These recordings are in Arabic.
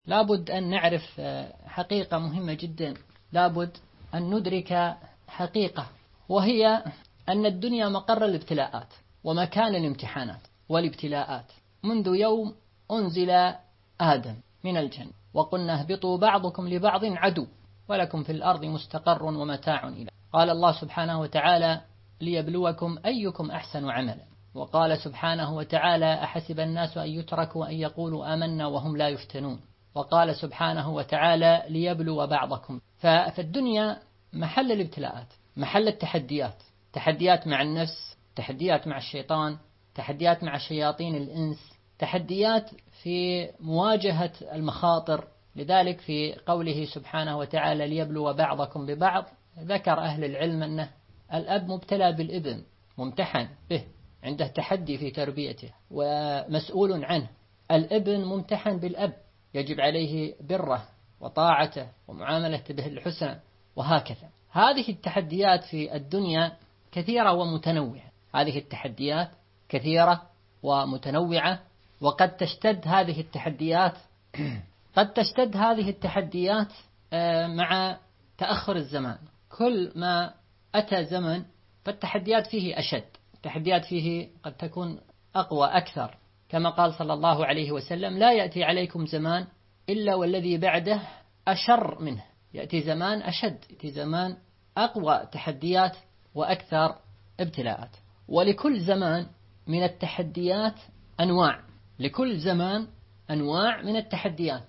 لابد أن نعرف حقيقة مهمة جدا، لابد أن ندرك حقيقة، وهي أن الدنيا مقر الابتلاءات ومكان الامتحانات والابتلاءات. منذ يوم أنزل آدم من الجنة وقلنا اهبطوا بعضكم لبعض عدو ولكم في الأرض مستقر ومتاع إلى. قال الله سبحانه وتعالى ليبلوكم أيكم أحسن عملا، وقال سبحانه وتعالى أحسب الناس أن يتركوا أن يقولوا آمنا وهم لا يفتنون، وقال سبحانه وتعالى ليبلو بعضكم. فالدنيا محل الابتلاءات، محل التحديات، تحديات مع النفس، تحديات مع الشيطان، تحديات مع شياطين الإنس، تحديات في مواجهة المخاطر. لذلك في قوله سبحانه وتعالى ليبلو بعضكم ببعض، ذكر أهل العلم أن الأب مبتلى بالابن، ممتحن به، عنده تحدي في تربيته ومسؤول عنه. الابن ممتحن بالأب، يجب عليه بره وطاعته ومعاملته به الحسنى، وهكذا. هذه التحديات في الدنيا كثيرة ومتنوعة، هذه التحديات كثيرة ومتنوعة، وقد تشتد هذه التحديات قد تشتد هذه التحديات مع تأخر الزمان. كل ما أتى زمن فالتحديات فيه أشد، التحديات فيه قد تكون أقوى أكثر، كما قال صلى الله عليه وسلم لا يأتي عليكم زمان إلا والذي بعده أشر منه. يأتي زمان أشد، يأتي زمان أقوى تحديات وأكثر ابتلاءات. ولكل زمان من التحديات أنواع، لكل زمان أنواع من التحديات،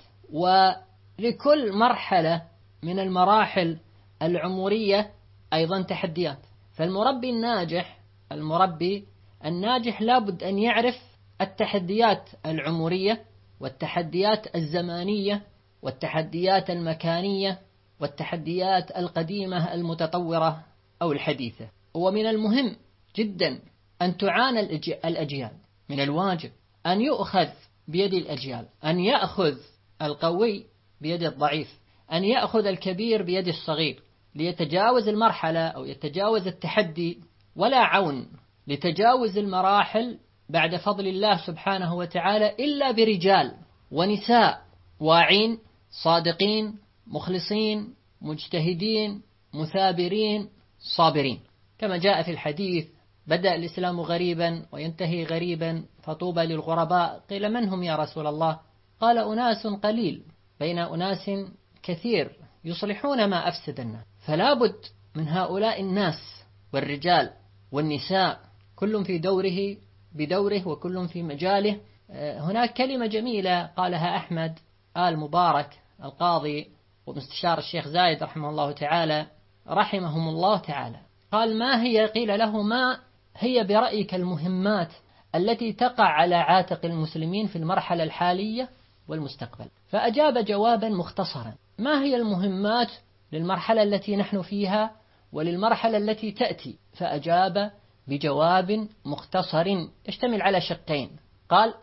ولكل مرحلة من المراحل العمرية أيضا تحديات. فالمربي الناجح، المربي الناجح لابد أن يعرف التحديات العمرية والتحديات الزمانية والتحديات المكانية والتحديات القديمة المتطورة أو الحديثة. ومن المهم جدا أن تعانى الأجيال، من الواجب أن يؤخذ بيد الأجيال، أن يأخذ القوي بيد الضعيف، أن يأخذ الكبير بيد الصغير، ليتجاوز المرحلة أو يتجاوز التحدي. ولا عون لتجاوز المراحل بعد فضل الله سبحانه وتعالى إلا برجال ونساء واعين صادقين مخلصين مجتهدين مثابرين صابرين، كما جاء في الحديث بدأ الإسلام غريبا وينتهي غريبا فطوبى للغرباء. قيل من هم يا رسول الله؟ قال أناس قليل بين أناس كثير يصلحون ما أفسد الناس. فلا بد من هؤلاء الناس والرجال والنساء، كل في دوره بدوره وكل في مجاله. هناك كلمة جميلة قالها أحمد آل مبارك القاضي ومستشار الشيخ زايد رحمه الله تعالى، رحمهم الله تعالى. قال ما هي؟ قيل له ما هي برأيك المهمات التي تقع على عاتق المسلمين في المرحلة الحالية والمستقبل؟ فأجاب جوابا مختصرا: ما هي المهمات للمرحلة التي نحن فيها وللمرحلة التي تأتي؟ فأجاب بجواب مختصر يشتمل على شقين. قال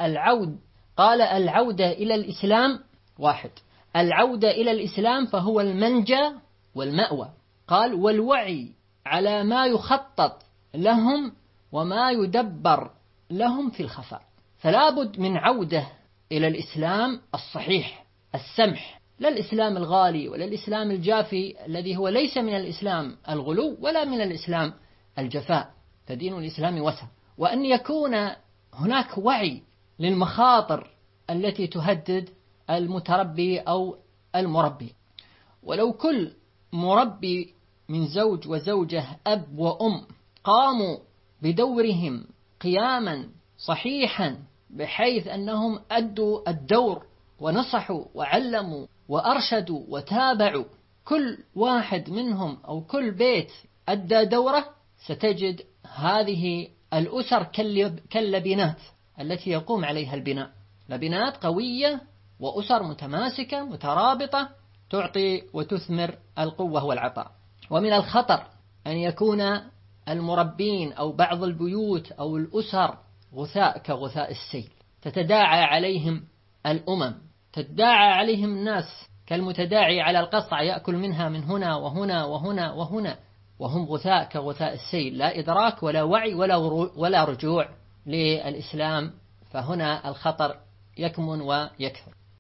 العودة إلى الإسلام. واحد، العودة إلى الإسلام فهو المنجى والمأوى. قال والوعي على ما يخطط لهم وما يدبر لهم في الخفاء. فلا بد من عودة إلى الإسلام الصحيح السمح، لا الإسلام الغالي ولا الإسلام الجافي الذي هو ليس من الإسلام الغلو ولا من الإسلام الجفاء، فدين الإسلام وسط. وأن يكون هناك وعي للمخاطر التي تهدد المتربي أو المربي. ولو كل مربي من زوج وزوجة أب وأم قاموا بدورهم قياما صحيحا بحيث أنهم أدوا الدور ونصحوا وعلموا وأرشدوا وتابعوا، كل واحد منهم أو كل بيت أدى دوره، ستجد هذه الأسر كاللبنات التي يقوم عليها البناء، لبنات قوية وأسر متماسكة مترابطة تعطي وتثمر القوة والعطاء. ومن الخطر أن يكون المربين أو بعض البيوت أو الأسر غثاء كغثاء السيل، تتداعى عليهم الأمم، تتداعى عليهم الناس كالمتداعي على القصع، يأكل منها من هنا وهنا وهنا وهنا، وهم غثاء كغثاء السيل، لا إدراك ولا وعي ولا رجوع للإسلام. فهنا الخطر يكمن ويكثر.